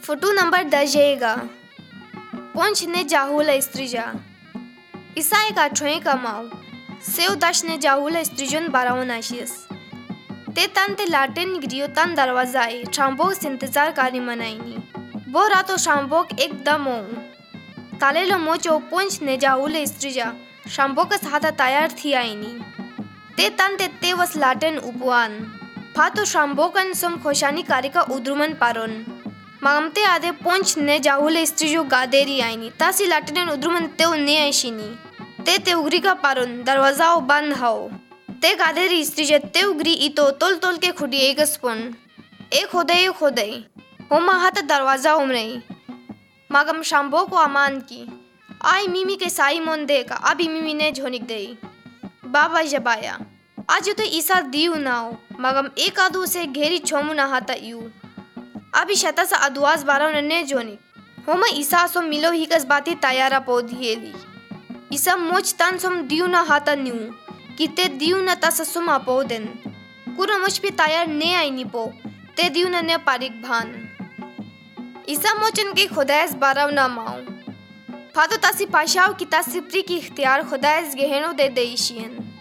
photo number 10 पोंछ ने जाहुल स्त्रीजा इसा एक आठवे कमाऊ सेव दाश ने जाहुल स्त्रीजन बारावन आशियस ते तन ते लाटेन गिरियो तन दरवाजा है शाम्बोक से इंतजार कारी मनाईनी वो रातो शाम्बोक एकदम हो ताले लो मोचो पोंछ ने जाहुल स्त्रीजा शाम्बोक साथा तैयार थी आईनी ते तन ते वस लाटेन उपवान फातो शाम्बोकन सम खोशानी कारी का उद्रुमन पारोन मामते आदे पोंछ ने जाहुल स्त्रीजो गादेरी आईनी तासी लाटेन उद्रुमन तेव ने आईशिनी ते उगरी का पारोन दरवाजाओ बंद हाओ ते गादेरी स्त्रीजे ते उगरी इतो तोल तोल के खुडी एकस्पोन एक होदे होमा हाथ दरवाजा उमरई मागम शाम्बो को अमान की आई मिमी के साई मोन देका अभी मिमी ने झोनिक देई बाबा जबाया आज तो ईसा दीव नाओ मगम एक आदू से घेरी छोमु ना हाता यू अभी शता सा अदुआस बारो ने जोनी होमा ईसा सो मिलो ही कस बाती तैयारा पोधिएली ईसा मोच तन सोम दीव ना हाता न्यू किते दीव ना तस सुम अपो दिन कुरो मुझ पे तैयार ने आई नी पो ते दीव ने पारिक भान ईसा मोचन के खुदायस बाराव ना माओ फातो तासी पाशाव की तासिप्री की इख्तियार खुदायस गहनो दे देईशियन